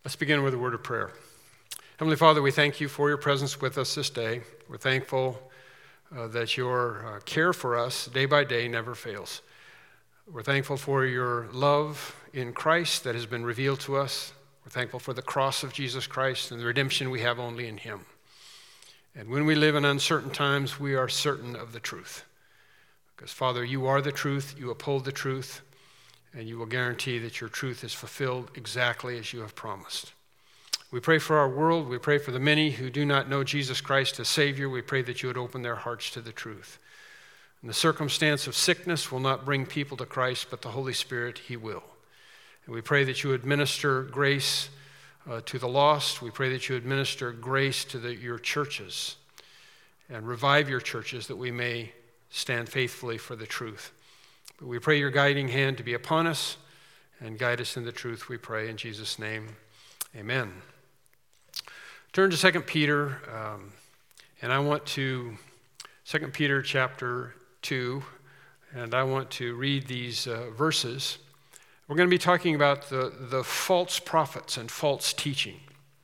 Let's begin with a word of prayer. Heavenly Father, we thank you for your presence with us this day. We're thankful that your care for us day by day never fails. We're thankful for your love in Christ that has been revealed to us. We're thankful for the cross of Jesus Christ and the redemption we have only in him. And when we live in uncertain times, we are certain of the truth. Because, Father, you are the truth, you uphold the truth, and you will guarantee that your truth is fulfilled exactly as you have promised. We pray for our world. We pray for the many who do not know Jesus Christ as Savior. We pray that you would open their hearts to the truth. And the circumstance of sickness will not bring people to Christ, but the Holy Spirit, he will. And we pray that you would minister grace to the lost. We pray that you would minister grace to your churches and revive your churches that we may stand faithfully for the truth. But we pray your guiding hand to be upon us and guide us in the truth, we pray in Jesus' name. Amen. Turn to 2 Peter, and I want to, 2 Peter chapter 2, and I want to read these verses. We're going to be talking about the false prophets and false teaching.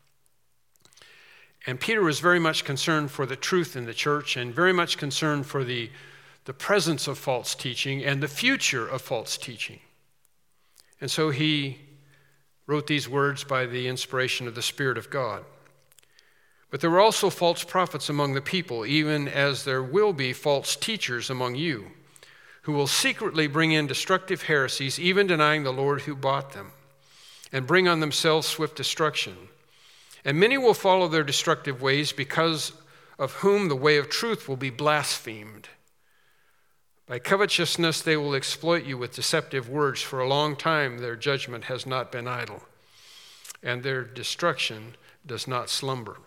And Peter was very much concerned for the truth in the church and very much concerned for the presence of false teaching and the future of false teaching. And so he wrote these words by the inspiration of the Spirit of God. But there were also false prophets among the people, even as there will be false teachers among you, who will secretly bring in destructive heresies, even denying the Lord who bought them, and bring on themselves swift destruction. And many will follow their destructive ways, because of whom the way of truth will be blasphemed. By covetousness they will exploit you with deceptive words. For a long time their judgment has not been idle, and their destruction does not slumber.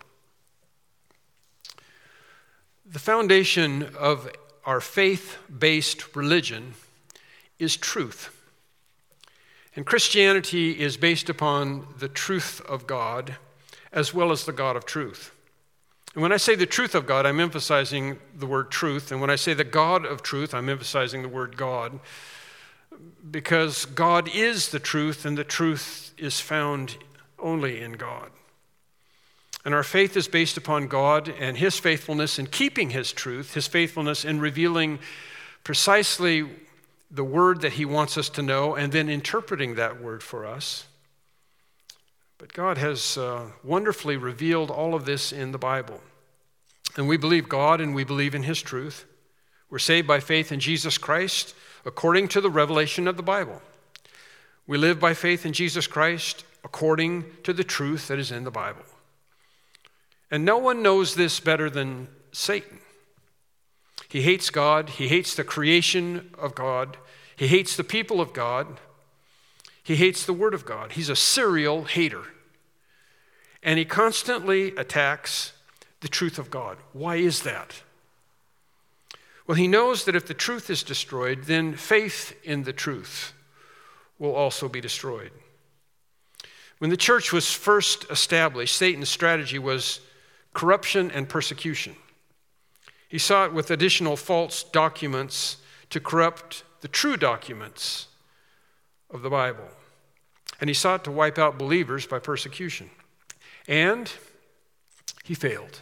The foundation of our faith-based religion is truth. And Christianity is based upon the truth of God as well as the God of truth. And when I say the truth of God, I'm emphasizing the word truth. And when I say the God of truth, I'm emphasizing the word God, because God is the truth, and the truth is found only in God. And our faith is based upon God and his faithfulness in keeping his truth, his faithfulness in revealing precisely the word that he wants us to know, and then interpreting that word for us. But God has wonderfully revealed all of this in the Bible. And we believe God and we believe in his truth. We're saved by faith in Jesus Christ according to the revelation of the Bible. We live by faith in Jesus Christ according to the truth that is in the Bible. And no one knows this better than Satan. He hates God. He hates the creation of God. He hates the people of God. He hates the Word of God. He's a serial hater. And he constantly attacks the truth of God. Why is that? Well, he knows that if the truth is destroyed, then faith in the truth will also be destroyed. When the church was first established, Satan's strategy was corruption and persecution. He sought with additional false documents to corrupt the true documents of the Bible. And he sought to wipe out believers by persecution. And he failed.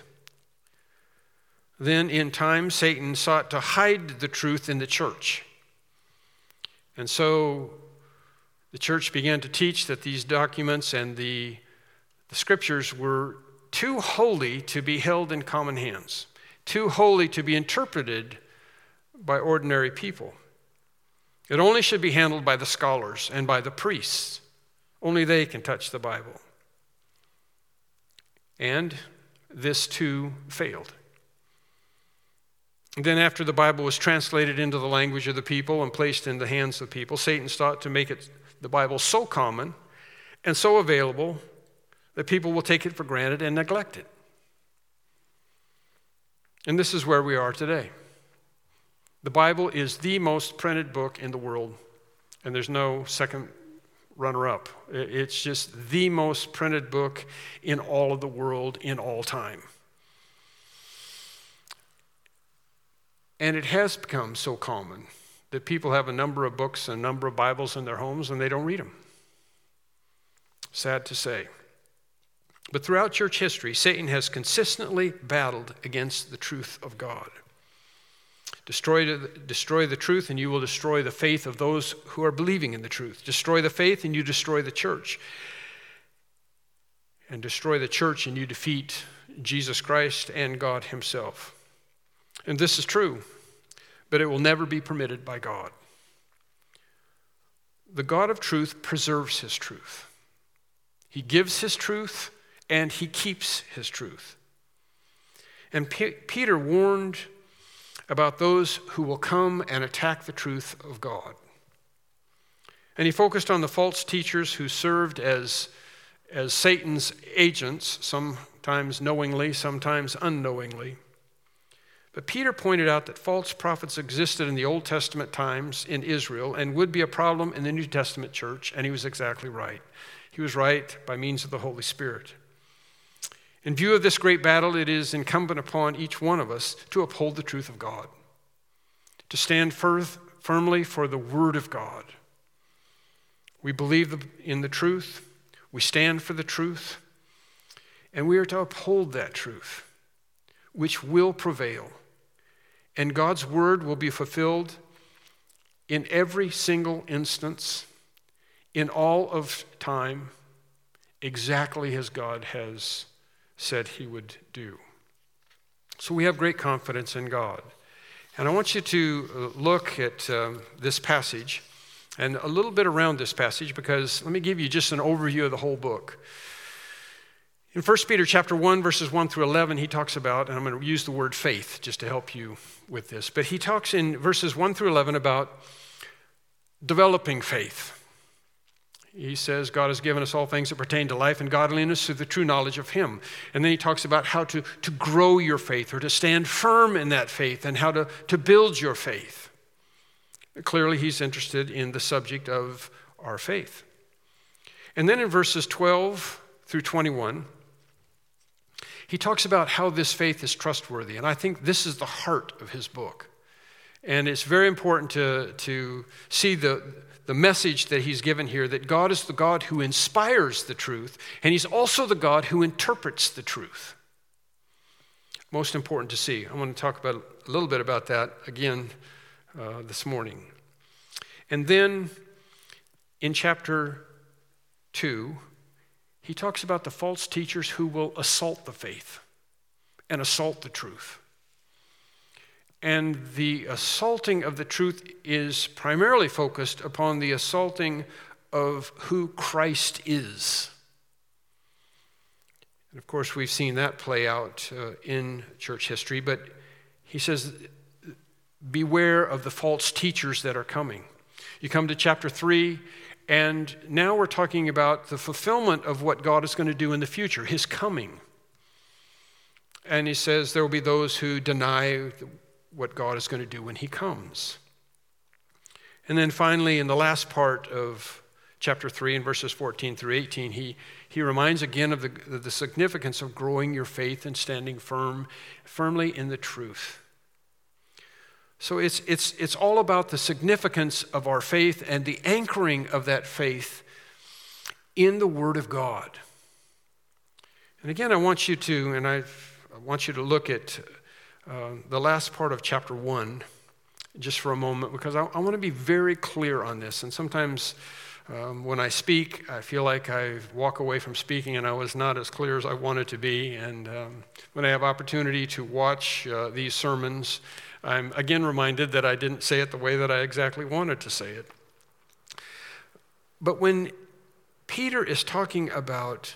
Then in time, Satan sought to hide the truth in the church. And so the church began to teach that these documents and the scriptures were too holy to be held in common hands, too holy to be interpreted by ordinary people. It only should be handled by the scholars and by the priests. Only they can touch the Bible. And this too failed. And then after the Bible was translated into the language of the people and placed in the hands of the people, Satan sought to make the Bible so common and so available that people will take it for granted and neglect it. And this is where we are today. The Bible is the most printed book in the world, and there's no second runner-up. It's just the most printed book in all of the world in all time. And it has become so common that people have a number of books and a number of Bibles in their homes and they don't read them. Sad to say. But throughout church history, Satan has consistently battled against the truth of God. Destroy the truth, and you will destroy the faith of those who are believing in the truth. Destroy the faith, and you destroy the church. And destroy the church, and you defeat Jesus Christ and God himself. And this is true, but it will never be permitted by God. The God of truth preserves his truth. He gives his truth, and he keeps his truth. And Peter warned about those who will come and attack the truth of God. And he focused on the false teachers who served as Satan's agents, sometimes knowingly, sometimes unknowingly. But Peter pointed out that false prophets existed in the Old Testament times in Israel and would be a problem in the New Testament church, and he was exactly right. He was right by means of the Holy Spirit. In view of this great battle, it is incumbent upon each one of us to uphold the truth of God, to stand firmly for the Word of God. We believe in the truth, we stand for the truth, and we are to uphold that truth, which will prevail. And God's Word will be fulfilled in every single instance, in all of time, exactly as God has said he would do. So we have great confidence in God. And I want you to look at this passage and a little bit around this passage, because let me give you just an overview of the whole book. In 1 Peter chapter 1, verses 1 through 11, he talks about, and I'm going to use the word faith just to help you with this, but he talks in verses 1 through 11 about developing faith. He says, God has given us all things that pertain to life and godliness through the true knowledge of him. And then he talks about how to grow your faith, or to stand firm in that faith, and how to build your faith. Clearly, he's interested in the subject of our faith. And then in verses 12 through 21, he talks about how this faith is trustworthy. And I think this is the heart of his book. And it's very important to see the message that he's given here, that God is the God who inspires the truth, and he's also the God who interprets the truth. Most important to see. I want to talk about a little bit about that again this morning. And then in chapter 2, he talks about the false teachers who will assault the faith and assault the truth. And the assaulting of the truth is primarily focused upon the assaulting of who Christ is. And of course, we've seen that play out in church history, but he says, beware of the false teachers that are coming. You come to chapter 3, and now we're talking about the fulfillment of what God is going to do in the future, his coming. And he says there will be those who deny what God is going to do when he comes. And then finally, in the last part of chapter 3, in verses 14 through 18, he reminds again of the significance of growing your faith and standing firmly in the truth. So it's all about the significance of our faith and the anchoring of that faith in the Word of God. And again, I want you to look at the last part of chapter 1 just for a moment, because I want to be very clear on this. And sometimes when I speak, I feel like I walk away from speaking and I was not as clear as I wanted to be. And when I have opportunity to watch these sermons, I'm again reminded that I didn't say it the way that I exactly wanted to say it. But when Peter is talking about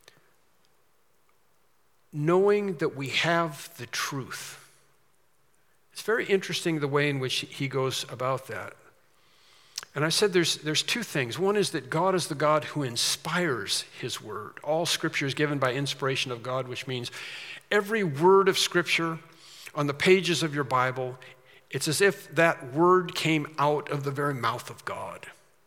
knowing that we have the truth, it's very interesting the way in which he goes about that. And I said there's two things. One is that God is the God who inspires his word. All scripture is given by inspiration of God, which means every word of scripture on the pages of your Bible, it's as if that word came out of the very mouth of God.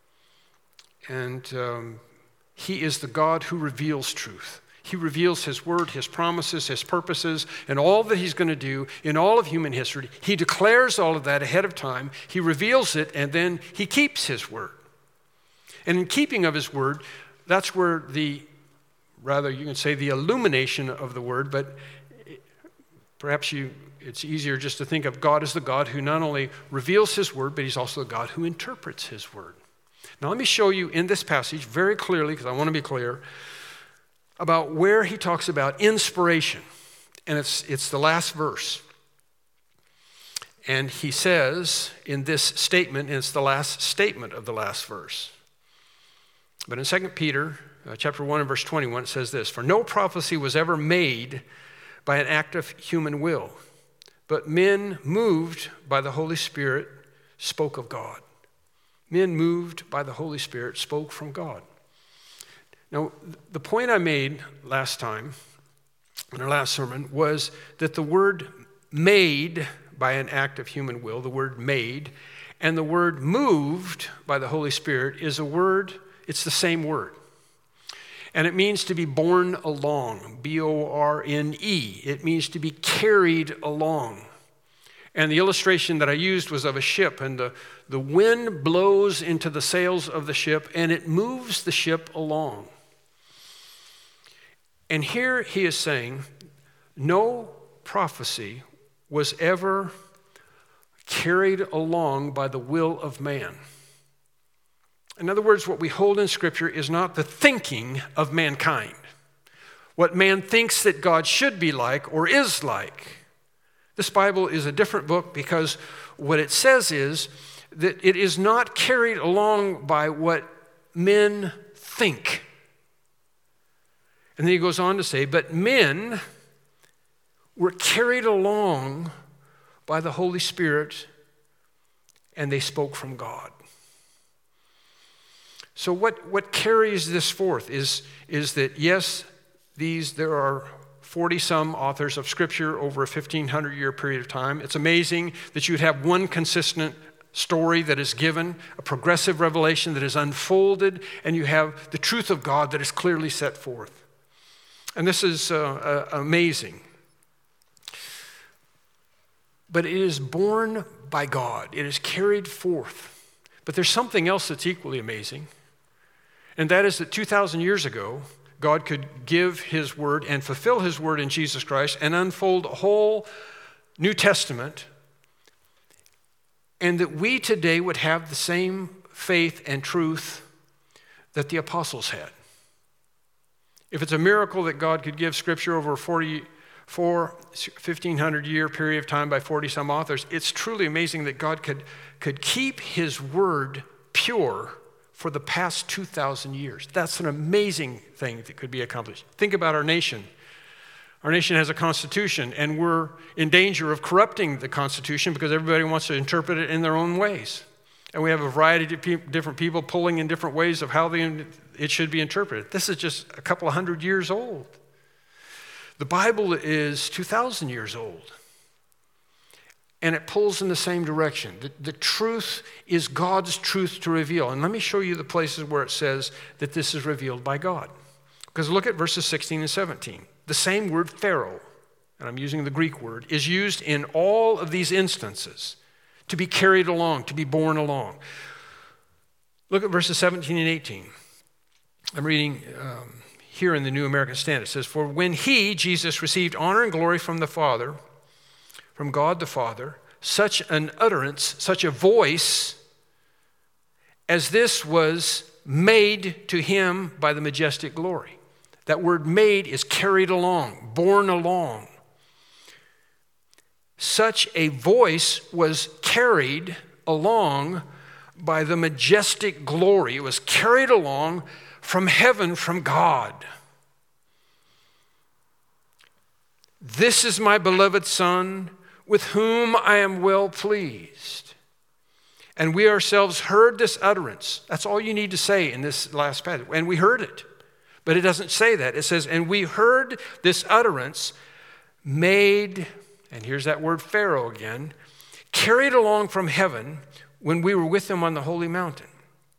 And he is the God who reveals truth. He reveals his word, his promises, his purposes, and all that he's going to do in all of human history. He declares all of that ahead of time. He reveals it, and then he keeps his word. And in keeping of his word, that's where the rather you can say the illumination of the Word, but perhaps it's easier just to think of God as the God who not only reveals His Word, but He's also the God who interprets His Word. Now let me show you in this passage very clearly, because I want to be clear, about where he talks about inspiration. And it's the last verse. And he says in this statement, and it's the last statement of the last verse. But in 2 Peter chapter 1 and verse 21, it says this: "For no prophecy was ever made by an act of human will, but men moved by the Holy Spirit spoke of God." Men moved by the Holy Spirit spoke from God. Now, the point I made last time, in our last sermon, was that the word made by an act of human will, the word made, and the word moved by the Holy Spirit is a word, it's the same word. And it means to be borne along, B-O-R-N-E. It means to be carried along. And the illustration that I used was of a ship, and the wind blows into the sails of the ship, and it moves the ship along. And here he is saying, no prophecy was ever carried along by the will of man. In other words, what we hold in Scripture is not the thinking of mankind, what man thinks that God should be like or is like. This Bible is a different book because what it says is that it is not carried along by what men think. And then he goes on to say, but men were carried along by the Holy Spirit and they spoke from God. So what carries this forth is that, yes, there are 40-some authors of Scripture over a 1,500-year period of time. It's amazing that you would have one consistent story that is given, a progressive revelation that is unfolded, and you have the truth of God that is clearly set forth. And this is amazing. But it is born by God. It is carried forth. But there's something else that's equally amazing, and that is that 2,000 years ago, God could give His word and fulfill His word in Jesus Christ and unfold a whole New Testament, and that we today would have the same faith and truth that the apostles had. If it's a miracle that God could give Scripture over a 1,500-year period of time by 40-some authors, it's truly amazing that God could keep His word pure for the past 2,000 years. That's an amazing thing that could be accomplished. Think about our nation. Our nation has a constitution, and we're in danger of corrupting the constitution because everybody wants to interpret it in their own ways. And we have a variety of different people pulling in different ways of how it should be interpreted. This is just a couple of hundred years old. The Bible is 2,000 years old. And it pulls in the same direction. The truth is God's truth to reveal. And let me show you the places where it says that this is revealed by God. Because look at verses 16 and 17. The same word, Pharaoh, and I'm using the Greek word, is used in all of these instances to be carried along, to be borne along. Look at verses 17 and 18. I'm reading here in the New American Standard. It says, "For when He, Jesus, received honor and glory from the Father, from God the Father, such an utterance, such a voice as this was made to Him by the majestic glory." That word made is carried along, borne along. Such a voice was carried along by the majestic glory. It was carried along from heaven, from God. "This is my beloved Son, with whom I am well pleased." And we ourselves heard this utterance. That's all you need to say in this last passage. And we heard it. But it doesn't say that. It says, and we heard this utterance made, and here's that word Pharaoh again, carried along from heaven when we were with Him on the holy mountain.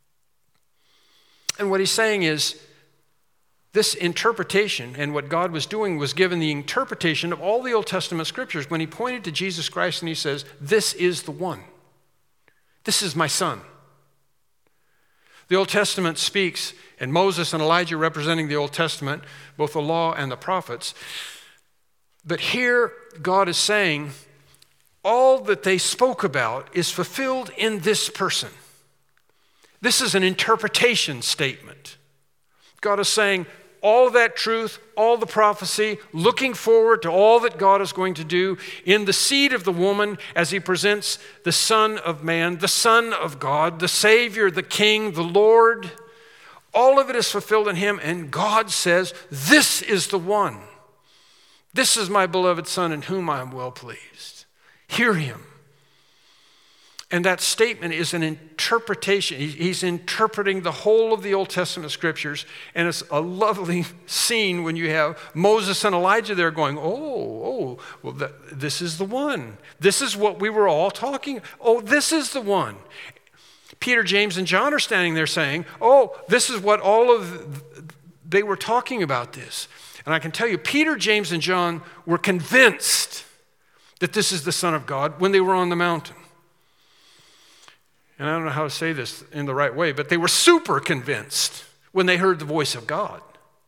And what he's saying is, this interpretation and what God was doing was given the interpretation of all the Old Testament scriptures when He pointed to Jesus Christ and He says, this is the one. This is my Son. The Old Testament speaks, and Moses and Elijah representing the Old Testament, both the law and the prophets. But here God is saying, all that they spoke about is fulfilled in this person. This is an interpretation statement. God is saying all that truth, all the prophecy, looking forward to all that God is going to do in the seed of the woman as he presents the Son of Man, the Son of God, the Savior, the King, the Lord. All of it is fulfilled in him, and God says, this is the one. This is my beloved Son in whom I am well pleased. Hear him. And that statement is an interpretation. He's interpreting the whole of the Old Testament scriptures. And it's a lovely scene when you have Moses and Elijah there going, well, this is the one. This is what we were all talking. Oh, this is the one. Peter, James, and John are standing there saying, this is what they were talking about this. And I can tell you, Peter, James, and John were convinced that this is the Son of God when they were on the mountain. And I don't know how to say this in the right way, but they were super convinced when they heard the voice of God.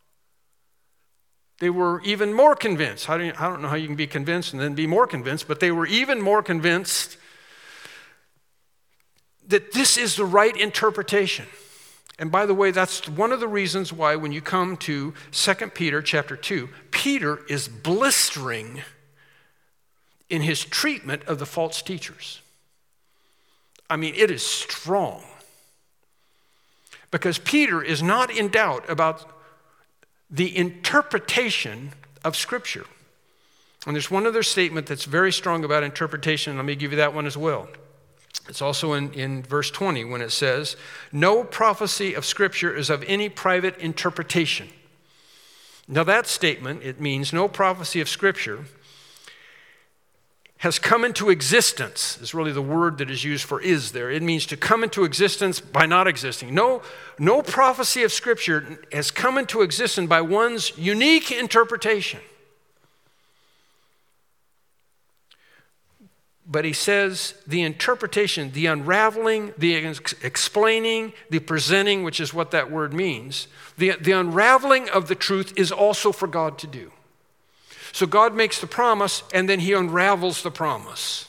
They were even more convinced. I don't know how you can be convinced and then be more convinced, but they were even more convinced that this is the right interpretation. And by the way, that's one of the reasons why when you come to 2 Peter chapter 2, Peter is blistering in his treatment of the false teachers. I mean, it is strong. Because Peter is not in doubt about the interpretation of Scripture. And there's one other statement that's very strong about interpretation. Let me give you that one as well. It's also in verse 20 when it says, no prophecy of Scripture is of any private interpretation. Now that statement, it means no prophecy of Scripture has come into existence, is really the word that is used for is there. It means to come into existence by not existing. No prophecy of Scripture has come into existence by one's unique interpretation. But he says the interpretation, the unraveling, the explaining, the presenting, which is what that word means, the unraveling of the truth is also for God to do. So God makes the promise, and then he unravels the promise.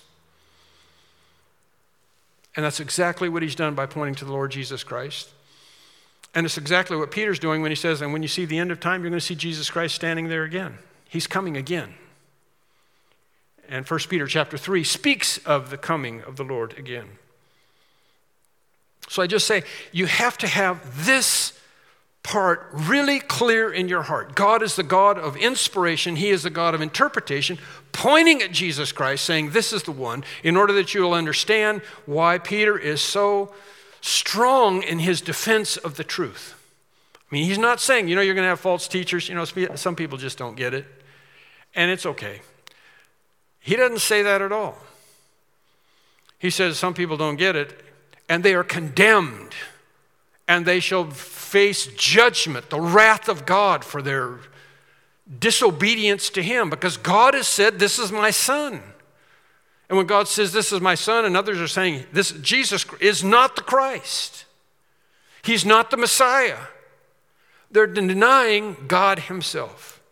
And that's exactly what he's done by pointing to the Lord Jesus Christ. And it's exactly what Peter's doing when he says, and when you see the end of time, you're going to see Jesus Christ standing there again. He's coming again. And 1 Peter chapter 3 speaks of the coming of the Lord again. So I just say, you have to have this part really clear in your heart. God is the God of inspiration. He is the God of interpretation, pointing at Jesus Christ, saying this is the one, in order that you will understand why Peter is so strong in his defense of the truth. I mean, he's not saying, you're going to have false teachers. Some people just don't get it, and it's okay. He doesn't say that at all. He says some people don't get it, and they are condemned, and they shall face judgment, the wrath of God for their disobedience to him, because God has said, this is my son. And when God says, this is my son, and others are saying, this Jesus is not the Christ. He's not the Messiah. They're denying God himself.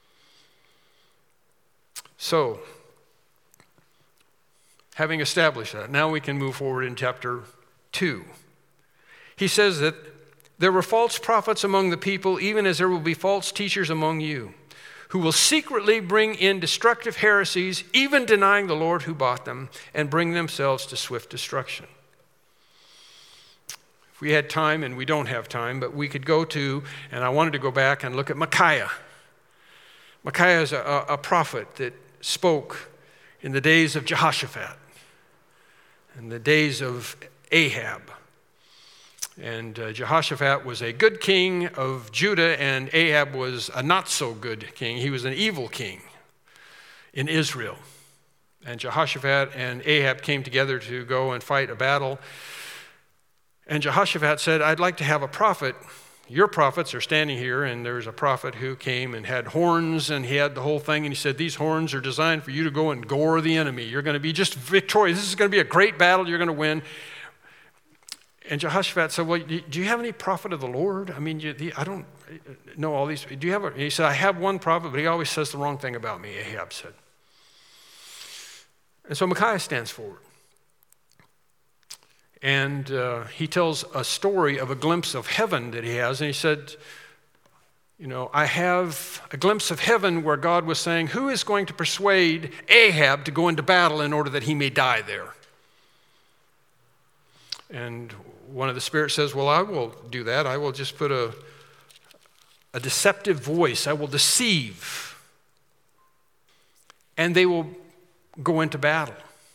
So, having established that, now we can move forward in chapter 2. He says that there were false prophets among the people, even as there will be false teachers among you, who will secretly bring in destructive heresies, even denying the Lord who bought them, and bring themselves to swift destruction. If we had time, and we don't have time, but we could go to, and I wanted to go back and look at Micaiah. Micaiah is a prophet that spoke in the days of Jehoshaphat, in the days of Ahab. And Jehoshaphat was a good king of Judah, and Ahab was a not-so-good king. He was an evil king in Israel. And Jehoshaphat and Ahab came together to go and fight a battle. And Jehoshaphat said, I'd like to have a prophet. Your prophets are standing here, and there's a prophet who came and had horns, and he had the whole thing, and he said, these horns are designed for you to go and gore the enemy. You're going to be just victorious. This is going to be a great battle. You're going to win. And Jehoshaphat said, well, do you have any prophet of the Lord? I mean, I don't know all these. Do you have? He said, I have one prophet, but he always says the wrong thing about me, Ahab said. And so Micaiah stands forward. And he tells a story of a glimpse of heaven that he has. And he said, I have a glimpse of heaven where God was saying, who is going to persuade Ahab to go into battle in order that he may die there? And one of the spirits says, well, I will do that. I will just put a deceptive voice. I will deceive. And they will go into battle.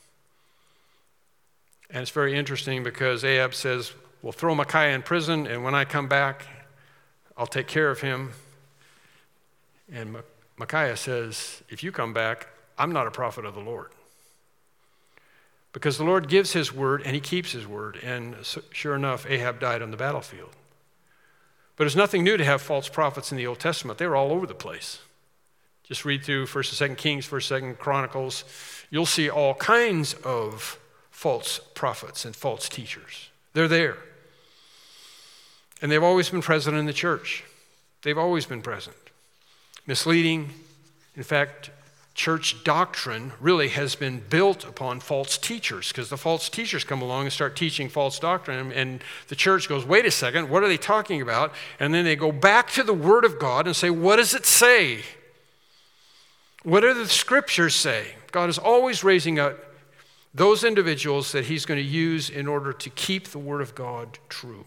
And it's very interesting because Ahab says, we'll throw Micaiah in prison, and when I come back, I'll take care of him. And Micaiah says, if you come back, I'm not a prophet of the Lord. Because the Lord gives his word and he keeps his word. And sure enough, Ahab died on the battlefield. But it's nothing new to have false prophets in the Old Testament. They were all over the place. Just read through 1st and 2nd Kings, 1st and 2nd Chronicles. You'll see all kinds of false prophets and false teachers. They're there. And they've always been present in the church. They've always been present. Misleading. In fact, church doctrine really has been built upon false teachers because the false teachers come along and start teaching false doctrine, and the church goes, wait a second, what are they talking about? And then they go back to the Word of God and say, what does it say? What do the Scriptures say? God is always raising up those individuals that he's going to use in order to keep the Word of God true.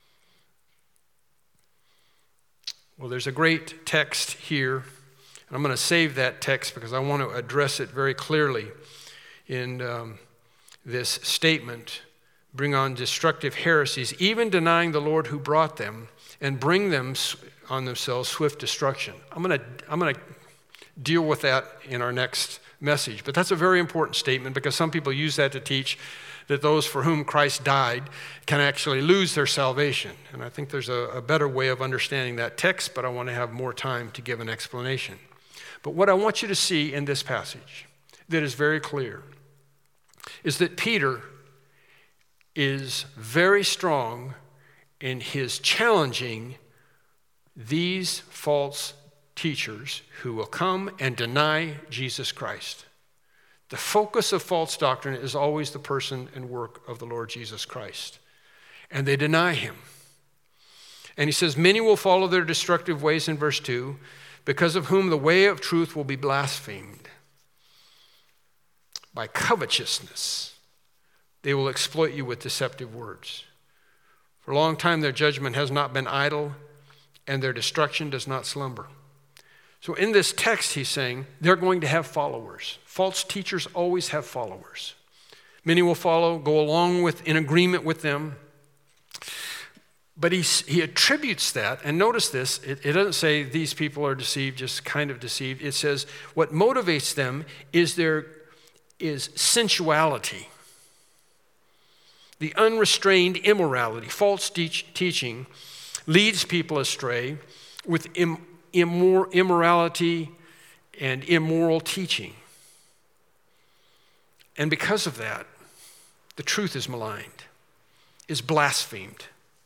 Well, there's a great text here. And I'm going to save that text because I want to address it very clearly in this statement. Bring on destructive heresies, even denying the Lord who brought them, and bring them on themselves swift destruction. I'm going to deal with that in our next message. But that's a very important statement because some people use that to teach that those for whom Christ died can actually lose their salvation. And I think there's a better way of understanding that text, but I want to have more time to give an explanation. But what I want you to see in this passage that is very clear is that Peter is very strong in his challenging these false teachers who will come and deny Jesus Christ. The focus of false doctrine is always the person and work of the Lord Jesus Christ. And they deny him. And he says, many will follow their destructive ways in verse 2, because of whom the way of truth will be blasphemed. By covetousness, they will exploit you with deceptive words. For a long time their judgment has not been idle, and their destruction does not slumber. So in this text he's saying they're going to have followers. False teachers always have followers. Many will follow, go along with, in agreement with them. But he attributes that, and notice this, it doesn't say these people are deceived, just kind of deceived. It says what motivates them is sensuality, the unrestrained immorality. False teaching leads people astray with immorality and immoral teaching. And because of that, the truth is maligned, is blasphemed.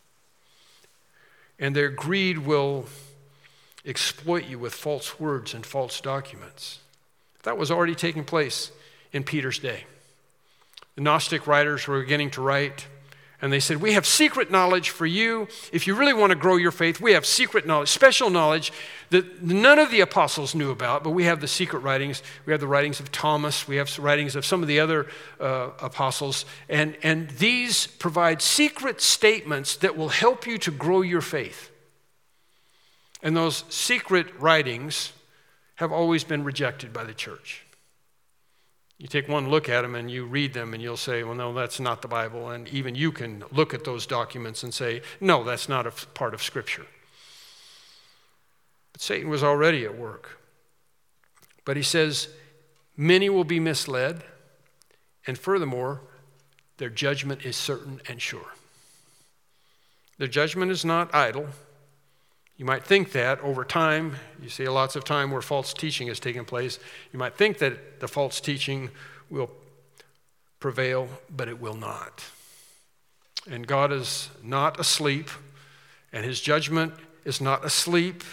And their greed will exploit you with false words and false documents. That was already taking place in Peter's day. The Gnostic writers were beginning to write, and they said, we have secret knowledge for you. If you really want to grow your faith, we have secret knowledge, special knowledge that none of the apostles knew about, but we have the secret writings. We have the writings of Thomas. We have writings of some of the other apostles. And these provide secret statements that will help you to grow your faith. And those secret writings have always been rejected by the church. You take one look at them and you read them and you'll say, well, no, that's not the Bible. And even you can look at those documents and say, no, that's not a part of Scripture. But Satan was already at work. But he says, many will be misled, and furthermore, their judgment is certain and sure. Their judgment is not idle. You might think that over time, you see lots of time where false teaching has taken place, you might think that the false teaching will prevail, but it will not. And God is not asleep, and his judgment is not asleep.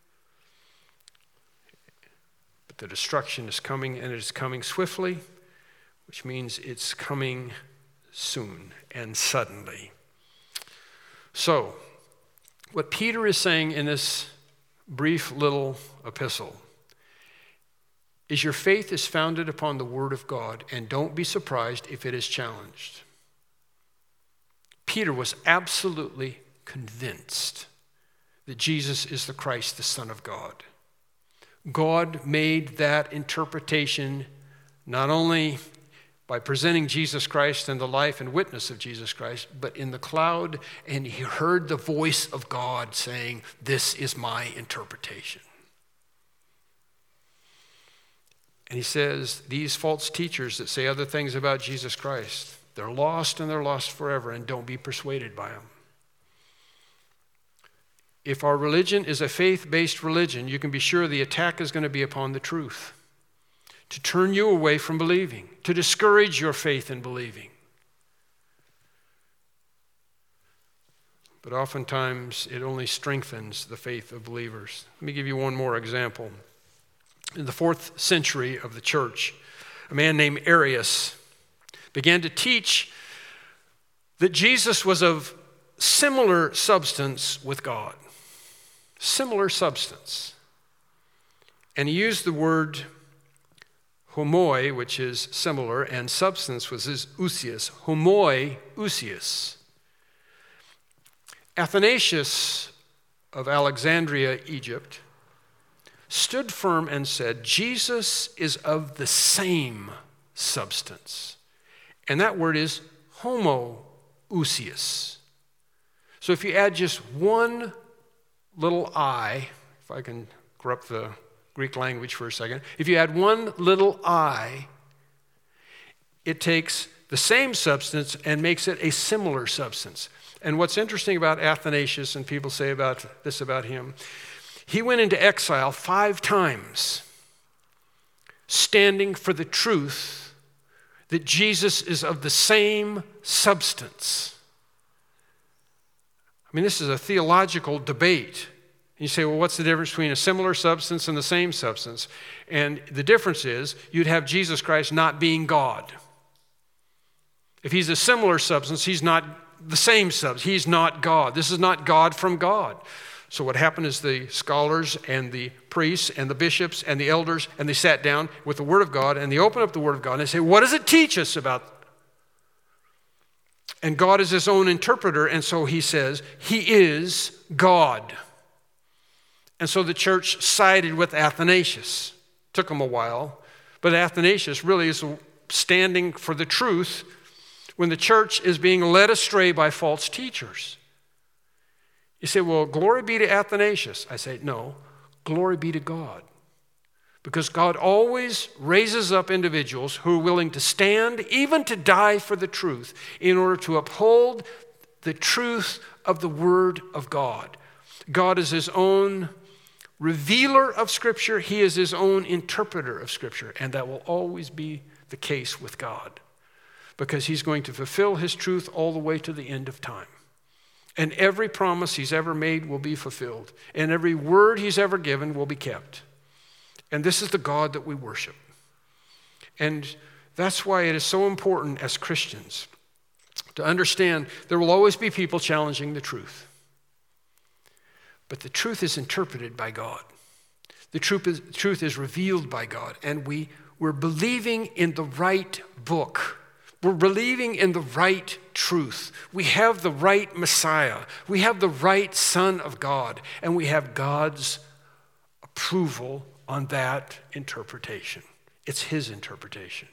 But the destruction is coming, and it is coming swiftly, which means it's coming soon and suddenly. So, what Peter is saying in this brief little epistle is your faith is founded upon the Word of God, and don't be surprised if it is challenged. Peter was absolutely convinced that Jesus is the Christ, the Son of God. God made that interpretation not only by presenting Jesus Christ and the life and witness of Jesus Christ, but in the cloud, and he heard the voice of God saying, "This is my interpretation." And he says, these false teachers that say other things about Jesus Christ, they're lost and they're lost forever, and don't be persuaded by them. If our religion is a faith-based religion, you can be sure the attack is going to be upon the truth, to turn you away from believing, to discourage your faith in believing. But oftentimes, it only strengthens the faith of believers. Let me give you one more example. In the 4th century of the church, a man named Arius began to teach that Jesus was of similar substance with God. Similar substance. And he used the word homoi, which is similar, and substance was his ousios. Homoi, ousios. Athanasius of Alexandria, Egypt, stood firm and said, Jesus is of the same substance. And that word is homoousios. So if you add just one little I, if I can corrupt the Greek language for a second, if you add one little I, it takes the same substance and makes it a similar substance. And what's interesting about Athanasius, and people say about this about him, he went into exile 5 times, standing for the truth that Jesus is of the same substance. I mean, this is a theological debate. And you say, well, what's the difference between a similar substance and the same substance? And the difference is you'd have Jesus Christ not being God. If he's a similar substance, he's not the same substance. He's not God. This is not God from God. So what happened is the scholars and the priests and the bishops and the elders, and they sat down with the Word of God, and they open up the Word of God, and they say, what does it teach us about? And God is his own interpreter, and so he says, he is God. And so the church sided with Athanasius. Took him a while, but Athanasius really is standing for the truth when the church is being led astray by false teachers. You say, well, glory be to Athanasius. I say, no, glory be to God. Because God always raises up individuals who are willing to stand, even to die for the truth, in order to uphold the truth of the Word of God. God is his own revealer of Scripture. He is his own interpreter of Scripture. And that will always be the case with God, because he's going to fulfill his truth all the way to the end of time. And every promise he's ever made will be fulfilled. And every word he's ever given will be kept. And this is the God that we worship. And that's why it is so important as Christians to understand there will always be people challenging the truth. But the truth is interpreted by God. The truth is revealed by God. And we're believing in the right book. We're believing in the right truth. We have the right Messiah. We have the right Son of God. And we have God's approval on that interpretation. It's his interpretation.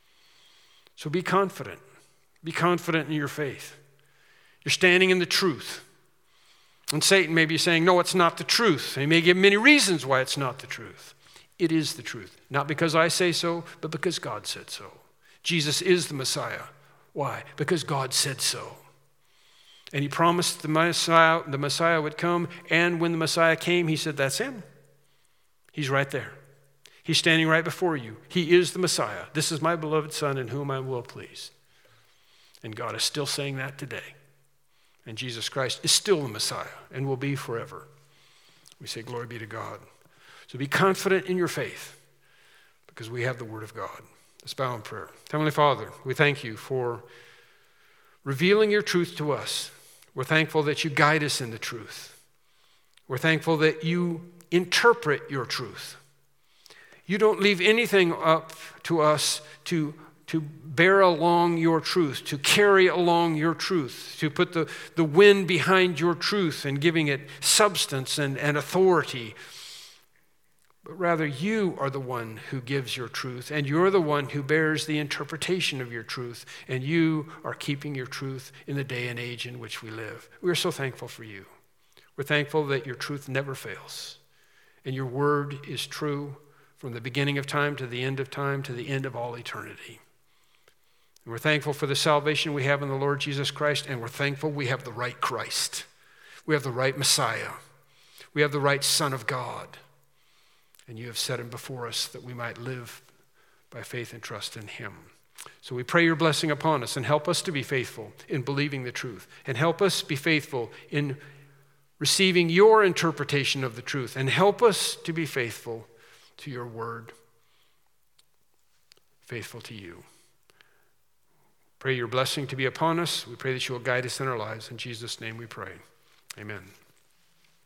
So be confident. Be confident in your faith. You're standing in the truth. And Satan may be saying, no, it's not the truth. He may give many reasons why it's not the truth. It is the truth. Not because I say so, but because God said so. Jesus is the Messiah. Why? Because God said so. And he promised the Messiah would come, and when the Messiah came, he said, that's him. He's right there. He's standing right before you. He is the Messiah. This is my beloved Son in whom I am well pleased. And God is still saying that today. And Jesus Christ is still the Messiah and will be forever. We say, glory be to God. So be confident in your faith because we have the Word of God. Let's bow in prayer. Heavenly Father, we thank you for revealing your truth to us. We're thankful that you guide us in the truth. We're thankful that you interpret your truth. You don't leave anything up to us to bear along your truth, to carry along your truth, to put the wind behind your truth and giving it substance and authority. But rather, you are the one who gives your truth, and you're the one who bears the interpretation of your truth, and you are keeping your truth in the day and age in which we live. We are so thankful for you. We're thankful that your truth never fails, and your word is true from the beginning of time to the end of time to the end of all eternity. And we're thankful for the salvation we have in the Lord Jesus Christ, and we're thankful we have the right Christ. We have the right Messiah. We have the right Son of God. And you have set him before us that we might live by faith and trust in him. So we pray your blessing upon us and help us to be faithful in believing the truth. And help us be faithful in receiving your interpretation of the truth. And help us to be faithful to your word, faithful to you. Pray your blessing to be upon us. We pray that you will guide us in our lives. In Jesus' name we pray. Amen.